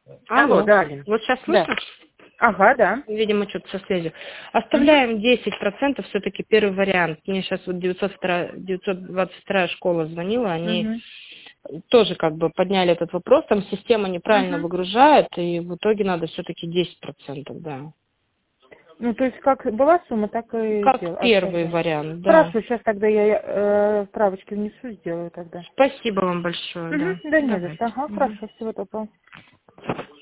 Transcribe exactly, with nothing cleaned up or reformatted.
Алло, Алло, да, Алина. вот сейчас Да. слышно? Ага, да. Видимо, что-то со связью. Угу. Оставляем десять процентов все-таки первый вариант. Мне сейчас вот девятьсот вторая, девятьсот двадцать вторая школа звонила, они Угу. тоже как бы подняли этот вопрос, там система неправильно Угу. выгружает, и в итоге надо все-таки десять процентов, да. Ну, то есть, как была сумма, так и Как сделала. первый Оставляю. вариант, да. Хорошо, сейчас тогда я э, справочки внесу, сделаю тогда. Спасибо вам большое, да. Угу. Да не за что. Давайте. Ага, Мгм. хорошо, всего доброго.